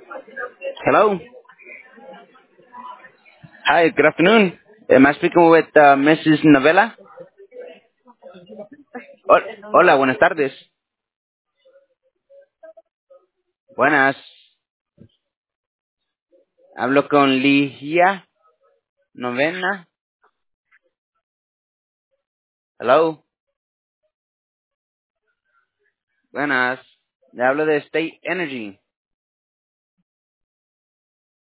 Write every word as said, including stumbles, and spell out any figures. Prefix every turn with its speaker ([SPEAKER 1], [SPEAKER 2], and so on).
[SPEAKER 1] Hello. Hi, good afternoon. Am I speaking with uh, missus Novella? Hol- Hola, buenas tardes. Buenas. Hablo con Ligia Novena. Hello. Buenas. Le hablo de State Energy.